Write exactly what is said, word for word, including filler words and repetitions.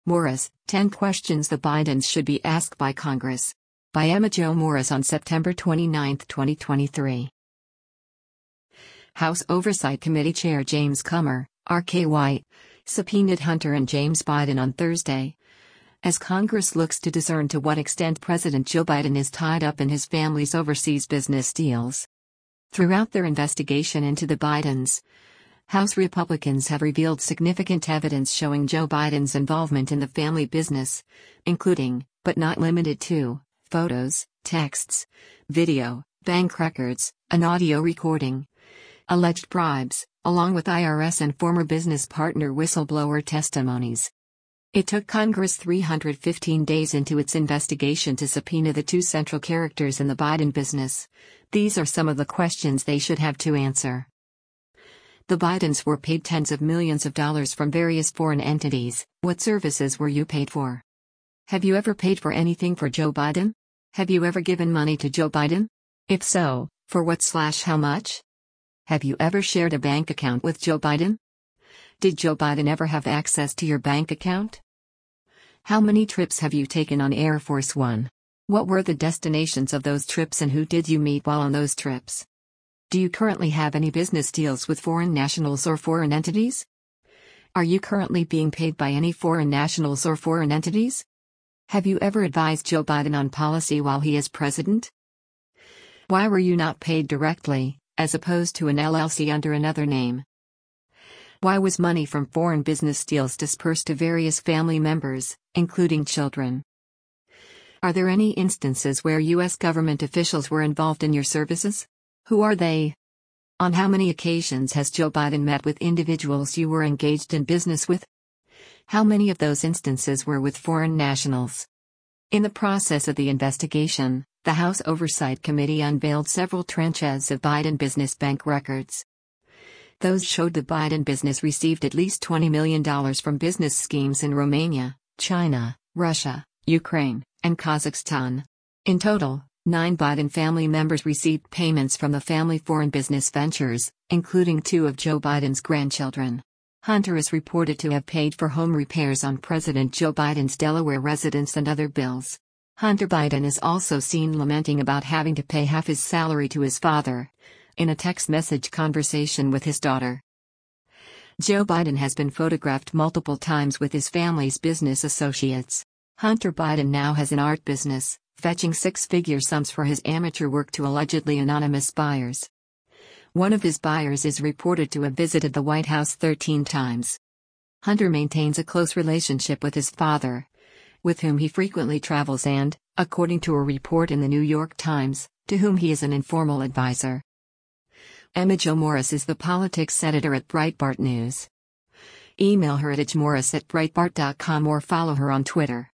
Morris, ten Questions the Bidens Should Be Asked by Congress. By Emma Jo Morris on September twenty-ninth, twenty twenty-three. House Oversight Committee Chair James Comer, R K Y, subpoenaed Hunter and James Biden on Thursday, as Congress looks to discern to what extent President Joe Biden is tied up in his family's overseas business deals. Throughout their investigation into the Bidens, House Republicans have revealed significant evidence showing Joe Biden's involvement in the family business, including, but not limited to, photos, texts, video, bank records, an audio recording, alleged bribes, along with I R S and former business partner whistleblower testimonies. It took Congress three hundred fifteen days into its investigation to subpoena the two central characters in the Biden business. These are some of the questions they should have to answer. The Bidens were paid tens of millions of dollars from various foreign entities. What services were you paid for? Have you ever paid for anything for Joe Biden? Have you ever given money to Joe Biden? If so, for what slash how much? Have you ever shared a bank account with Joe Biden? Did Joe Biden ever have access to your bank account? How many trips have you taken on Air Force One? What were the destinations of those trips and who did you meet while on those trips? Do you currently have any business deals with foreign nationals or foreign entities? Are you currently being paid by any foreign nationals or foreign entities? Have you ever advised Joe Biden on policy while he is president? Why were you not paid directly, as opposed to an L L C under another name? Why was money from foreign business deals dispersed to various family members, including children? Are there any instances where U S government officials were involved in your services? Who are they? On how many occasions has Joe Biden met with individuals you were engaged in business with? How many of those instances were with foreign nationals? In the process of the investigation, the House Oversight Committee unveiled several tranches of Biden business bank records. Those showed the Biden business received at least twenty million dollars from business schemes in Romania, China, Russia, Ukraine, and Kazakhstan. In total, nine Biden family members received payments from the family foreign business ventures, including two of Joe Biden's grandchildren. Hunter is reported to have paid for home repairs on President Joe Biden's Delaware residence and other bills. Hunter Biden is also seen lamenting about having to pay half his salary to his father, in a text message conversation with his daughter. Joe Biden has been photographed multiple times with his family's business associates. Hunter Biden now has an art business, fetching six-figure sums for his amateur work to allegedly anonymous buyers. One of his buyers is reported to have visited the White House thirteen times. Hunter maintains a close relationship with his father, with whom he frequently travels and, according to a report in the New York Times, to whom he is an informal advisor. Emma Jo Morris is the politics editor at Breitbart News. Email her at ejmorris at breitbart dot com or follow her on Twitter.